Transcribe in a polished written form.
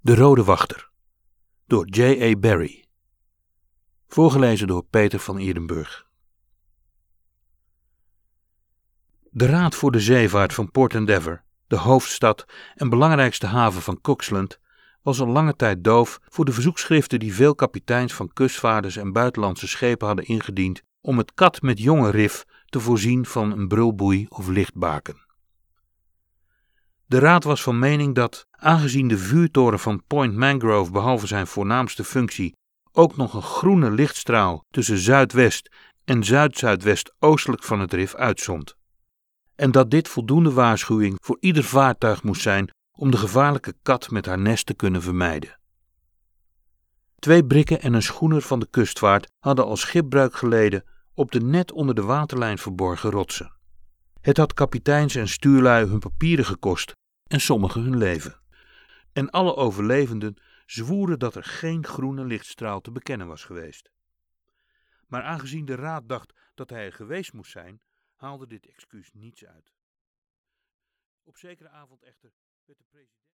De Rode Wachter door J.A. Barrie. Voorgelezen door Peter van Eerdenburg. De Raad voor de Zeevaart van Port Endeavour, de hoofdstad en belangrijkste haven van Coxland, was al lange tijd doof voor de verzoekschriften die veel kapiteins van kustvaarders en buitenlandse schepen hadden ingediend om het kat met jonge rif te voorzien van een brulboei of lichtbaken. De raad was van mening dat, aangezien de vuurtoren van Point Mangrove behalve zijn voornaamste functie ook nog een groene lichtstraal tussen zuidwest en zuid-zuidwest oostelijk van het rif uitzond, en dat dit voldoende waarschuwing voor ieder vaartuig moest zijn om de gevaarlijke kat met haar nest te kunnen vermijden. 2 brikken en een schoener van de kustvaart hadden al schipbreuk geleden op de net onder de waterlijn verborgen rotsen. Het had kapiteins en stuurlui hun papieren gekost en sommigen hun leven. En alle overlevenden zwoeren dat er geen groene lichtstraal te bekennen was geweest. Maar aangezien de raad dacht dat hij er geweest moest zijn, haalde dit excuus niets uit. Op zekere avond echter werd de president